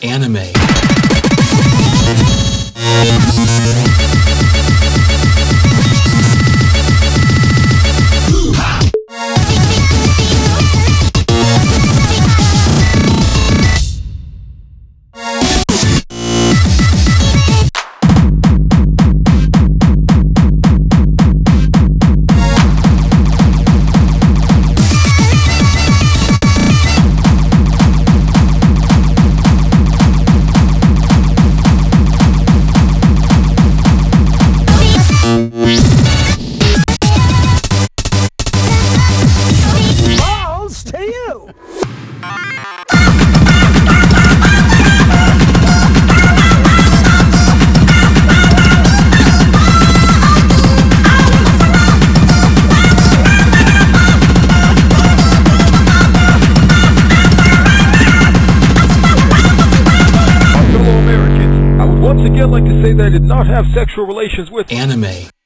Anime. Once again, like to say that I did not have sexual relations with Anime.